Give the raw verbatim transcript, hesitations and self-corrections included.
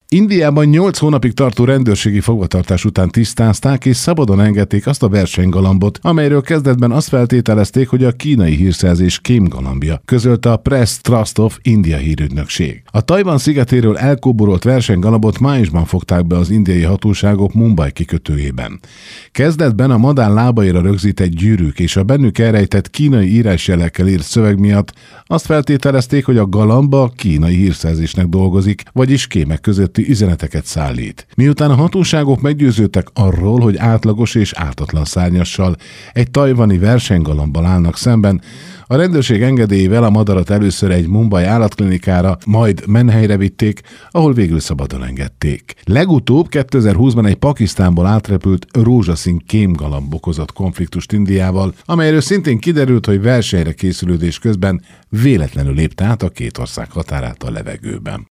Indiában nyolc hónapig tartó rendőrségi fogvatartás után tisztázták és szabadon engedték azt a versenygalambot, amelyről kezdetben azt feltételezték, hogy a kínai hírszerzés kémgalambja, közölte a Press Trust of India hírügynökség. A Tajvan szigetéről elkóborolt versenygalambot májusban fogták be az indiai hatóságok Mumbai kikötőjében. Kezdetben a madár lábaira rögzített gyűrűk és a bennük elrejtett kínai írásjelekkel írt szöveg miatt azt feltételezték, hogy a galamba kínai hírszerzésnek dolgozik, vagyis kémek között üzeneteket szállít. Miután a hatóságok meggyőződtek arról, hogy átlagos és ártatlan szárnyassal egy tajvani versenygalambban állnak szemben, a rendőrség engedélyével a madarat először egy Mumbai állatklinikára, majd menhelyre vitték, ahol végül szabadon engedték. Legutóbb kétezer-húszban egy Pakisztánból átrepült rózsaszín kémgalamb okozott konfliktust Indiával, amelyről szintén kiderült, hogy versenyre készülődés közben véletlenül lépte át a két ország határát a levegőben.